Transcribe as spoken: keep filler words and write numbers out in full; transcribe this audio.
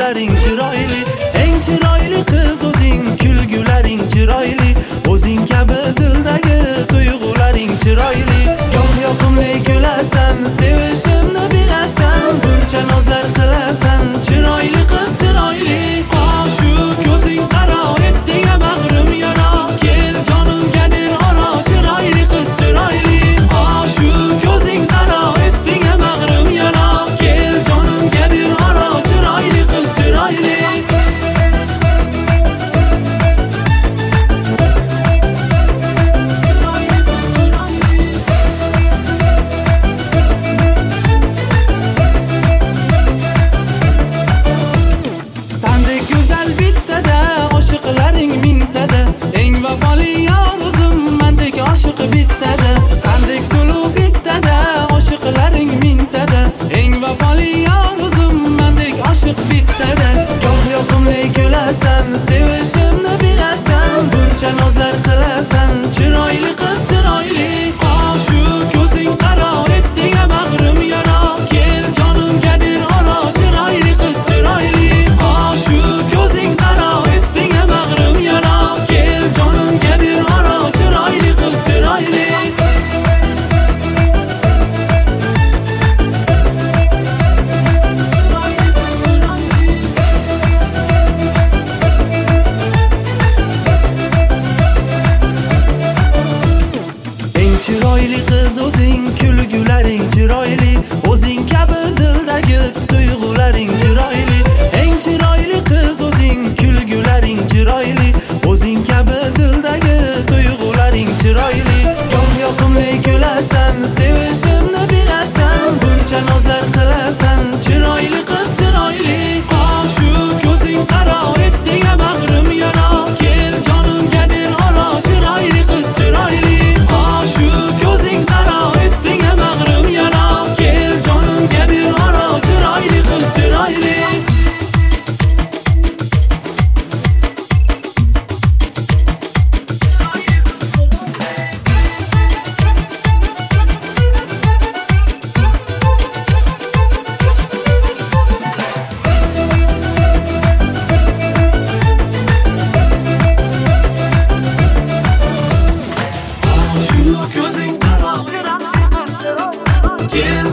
tuyg'ularing chiroyli. Eng chiroyli qiz o'zing, kulgularing chiroyli. O'zing kabi dildagi tuyg'ularing chiroyli. Goh yoqimli kulasan, sevishimni bilasan, buncha nozlar qilasan, chiroyli qiz chiroyli. Qoshu ko'zing qaro, etdiga bag'rim yara, kel jonimga ber oro, chiroyli qiz chiroyli. Qoshu ko'zing qaro, etdiga bag'rim yara, kel jonimga ber oro, chiroyli qiz chiroyli. Sandek go'zal bittada, oshiqlaring mingtada, eng vafoli yor o'zim, mendek oshiq bittada. Sandek suluv bittada, oshiqlaring mingtada, eng vafoli yor o'zim, mendek oshiq bittada. Goh yoqimli kulasan, sevishimni bilasan, buncha nozlar qilasan, chiroyli qiz chiroyli. Qoshu ko'zing qaro, etdiga bag'rim yara, kel jonimga ber oro, chiroyli qiz chiroyli. Qoshu ko'zing qaro, etdiga bag'rim yara, kel jonimga ber oro, chiroyli qiz chiroyli. Eng chiroyli qiz o'zing, kulgularing chiroyli. O'zing kabi dildagi tuyg'ularing chiroyli. Eng chiroyli qiz o'zing, kulgularing chiroyli. O'zing kabi dildagi tuyg'ularing chiroyli. Goh yoqimli kulasan, sevishimni bilasan, buncha nozlar qilasan, chiroyli qiz chiroyli. Qoshu ko'zing qaro, etdiga bag'rim yara, kel jonimga ber oro, chiroyli qiz chiroyli. Qoshu ko'zing qaro, etdiga bag'rim yara, kel jonimga ber oro, chiroyli qiz chiroyli. Ko'zing qaro, kel